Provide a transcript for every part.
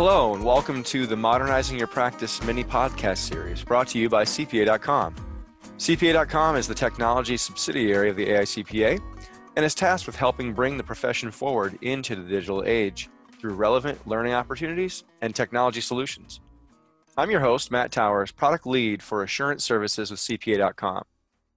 Hello, and welcome to the Modernizing Your Practice mini podcast series brought to you by CPA.com. CPA.com is the technology subsidiary of the AICPA and is tasked with helping bring the profession forward into the digital age through relevant learning opportunities and technology solutions. I'm your host, Matt Towers, product lead for assurance services with CPA.com.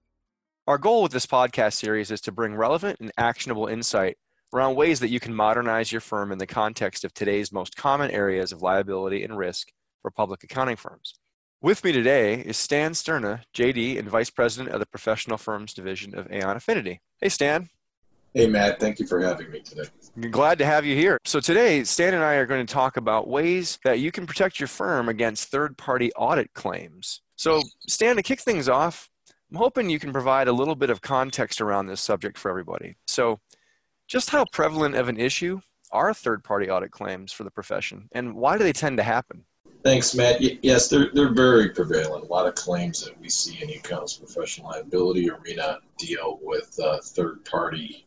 Our goal with this podcast series is to bring relevant and actionable insight around ways that you can modernize your firm in the context of today's most common areas of liability and risk for public accounting firms. With me today is Stan Sterna, JD and Vice President of the Professional Firms Division of Aon Affinity. Hey, Stan. Hey, Matt. Thank you for having me today. Glad to have you here. So today, Stan and I are going to talk about ways that you can protect your firm against third-party audit claims. So, Stan, to kick things off, I'm hoping you can provide a little bit of context around this subject for everybody. So, just how prevalent of an issue are third-party audit claims for the profession, and why do they tend to happen? Thanks, Matt. Yes, they're very prevalent. A lot of claims that we see in the accountant's professional liability arena deal with third-party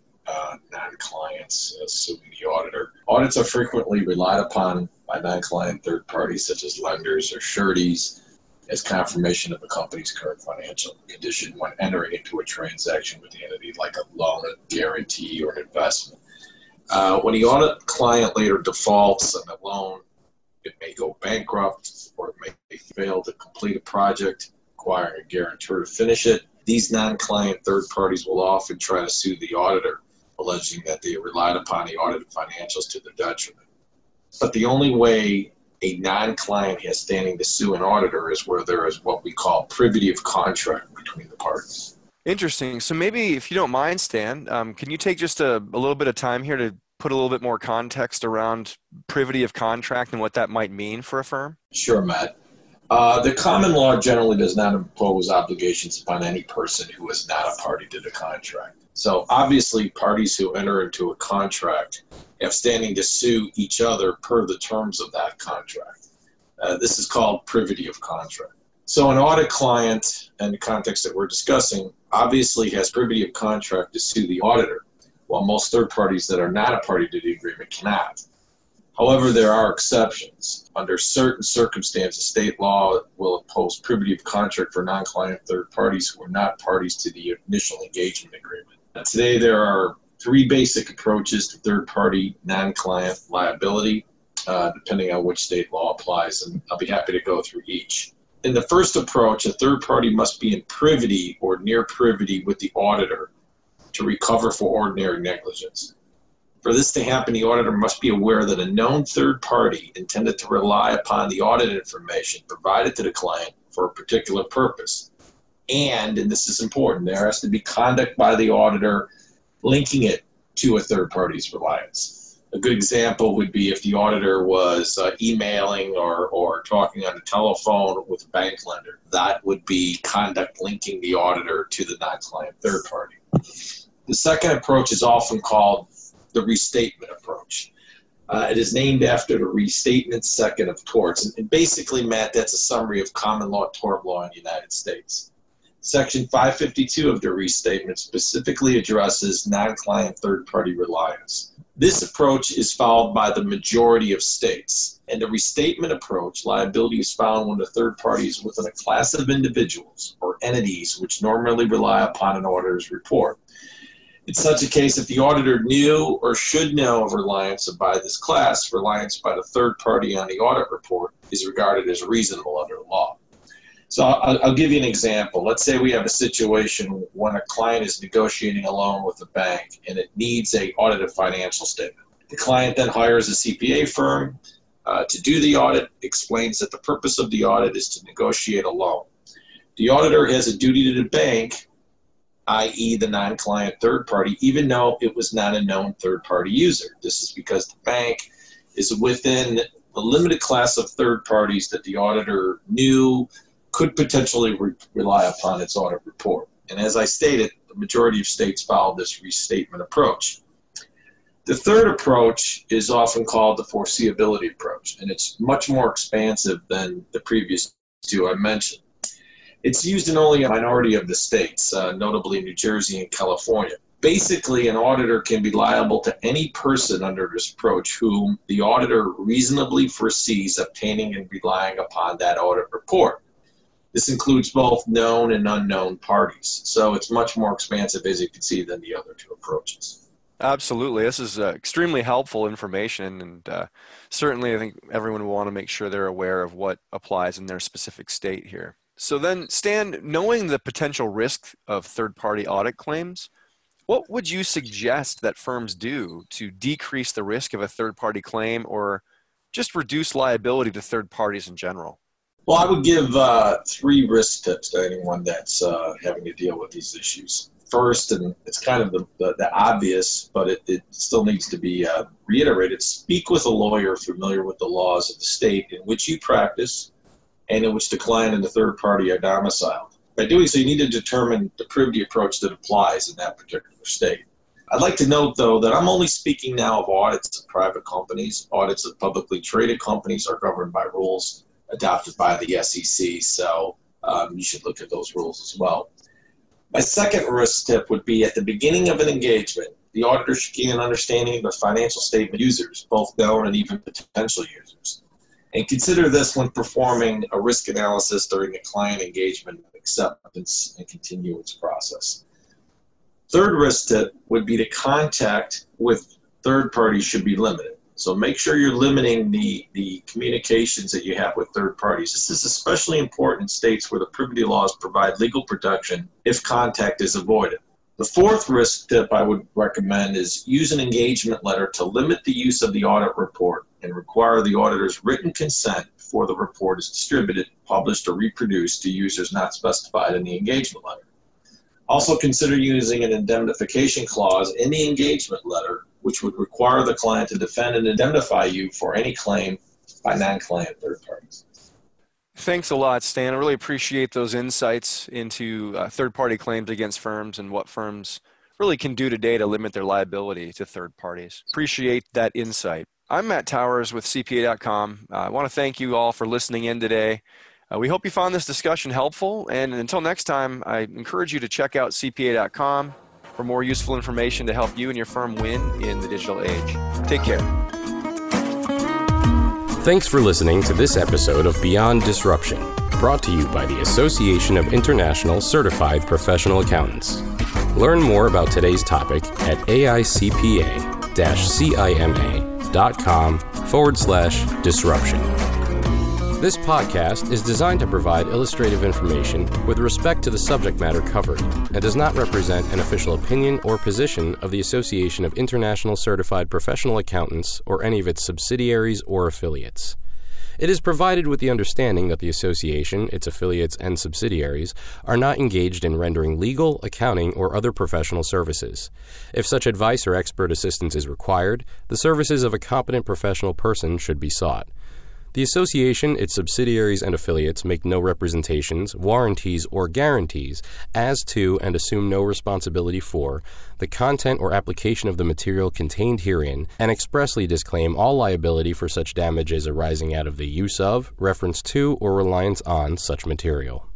non-clients suing the auditor. Audits are frequently relied upon by non-client third parties such as lenders or sureties as confirmation of a company's current financial condition when entering into a transaction with the entity, like a loan, a guarantee, or an investment. When the audit client later defaults on the loan, it may go bankrupt or it may fail to complete a project, requiring a guarantor to finish it. These non-client third parties will often try to sue the auditor, alleging that they relied upon the audited financials to their detriment. But the only way a non-client has standing to sue an auditor is where there is what we call privity of contract between the parties. Interesting. So maybe if you don't mind, Stan, can you take just a little bit of time here to put a little bit more context around privity of contract and what that might mean for a firm? Sure, Matt. The common law generally does not impose obligations upon any person who is not a party to the contract. So obviously, parties who enter into a contract have standing to sue each other per the terms of that contract. This is called privity of contract. So an audit client, in the context that we're discussing, obviously has privity of contract to sue the auditor, while most third parties that are not a party to the agreement cannot. However, there are exceptions. Under certain circumstances, state law will impose privity of contract for non-client third parties who are not parties to the initial engagement agreement. Today, there are three basic approaches to third-party non-client liability, depending on which state law applies, and I'll be happy to go through each. In the first approach, a third party must be in privity or near privity with the auditor to recover for ordinary negligence. For this to happen, the auditor must be aware that a known third party intended to rely upon the audit information provided to the client for a particular purpose. And this is important, there has to be conduct by the auditor linking it to a third party's reliance. A good example would be if the auditor was emailing or talking on the telephone with a bank lender. That would be conduct linking the auditor to the non-client third party. The second approach is often called the restatement approach. It is named after the Restatement Second of Torts. And basically, Matt, that's a summary of common law tort law in the United States. Section 552 of the restatement specifically addresses non-client third-party reliance. This approach is followed by the majority of states. In the restatement approach, liability is found when the third party is within a class of individuals or entities which normally rely upon an auditor's report. In such a case, if the auditor knew or should know of reliance by this class, reliance by the third party on the audit report is regarded as reasonable under the law. So I'll give you an example. Let's say we have a situation when a client is negotiating a loan with a bank and it needs an audited financial statement. The client then hires a CPA firm to do the audit, explains that the purpose of the audit is to negotiate a loan. The auditor has a duty to the bank, i.e. the non-client third party, even though it was not a known third party user. This is because the bank is within the limited class of third parties that the auditor knew could potentially rely upon its audit report. And as I stated, the majority of states follow this restatement approach. The third approach is often called the foreseeability approach, and it's much more expansive than the previous two I mentioned. It's used in only a minority of the states, notably New Jersey and California. Basically, an auditor can be liable to any person under this approach whom the auditor reasonably foresees obtaining and relying upon that audit report. This includes both known and unknown parties. So it's much more expansive, as you can see, than the other two approaches. Absolutely. This is extremely helpful information, and certainly I think everyone will want to make sure they're aware of what applies in their specific state here. So then, Stan, knowing the potential risk of third-party audit claims, what would you suggest that firms do to decrease the risk of a third-party claim or just reduce liability to third parties in general? Well, I would give 3 risk tips to anyone that's having to deal with these issues. First, and it's kind of the obvious, but it still needs to be reiterated, speak with a lawyer familiar with the laws of the state in which you practice and in which the client and the third party are domiciled. By doing so, you need to determine the privity approach that applies in that particular state. I'd like to note, though, that I'm only speaking now of audits of private companies. Audits of publicly traded companies are governed by rules adopted by the SEC, so you should look at those rules as well. My second risk tip would be at the beginning of an engagement, the auditor should gain an understanding of the financial statement users, both known and even potential users. And consider this when performing a risk analysis during the client engagement, acceptance, and continuance process. Third risk tip would be the contact with third parties should be limited. So make sure you're limiting the communications that you have with third parties. This is especially important in states where the privity laws provide legal protection if contact is avoided. The fourth risk tip I would recommend is use an engagement letter to limit the use of the audit report and require the auditor's written consent before the report is distributed, published, or reproduced to users not specified in the engagement letter. Also consider using an indemnification clause in the engagement letter, which would require the client to defend and indemnify you for any claim by non-client third parties. Thanks a lot, Stan. I really appreciate those insights into third-party claims against firms and what firms really can do today to limit their liability to third parties. Appreciate that insight. I'm Matt Towers with CPA.com. I want to thank you all for listening in today. We hope you found this discussion helpful, and until next time, I encourage you to check out CPA.com for more useful information to help you and your firm win in the digital age. Take care. Thanks for listening to this episode of Beyond Disruption, brought to you by the Association of International Certified Professional Accountants. Learn more about today's topic at aicpa-cima.com/disruption. This podcast is designed to provide illustrative information with respect to the subject matter covered and does not represent an official opinion or position of the Association of International Certified Professional Accountants or any of its subsidiaries or affiliates. It is provided with the understanding that the association, its affiliates, and subsidiaries are not engaged in rendering legal, accounting, or other professional services. If such advice or expert assistance is required, the services of a competent professional person should be sought. The association, its subsidiaries, and affiliates make no representations, warranties, or guarantees as to and assume no responsibility for the content or application of the material contained herein and expressly disclaim all liability for such damages arising out of the use of, reference to, or reliance on such material.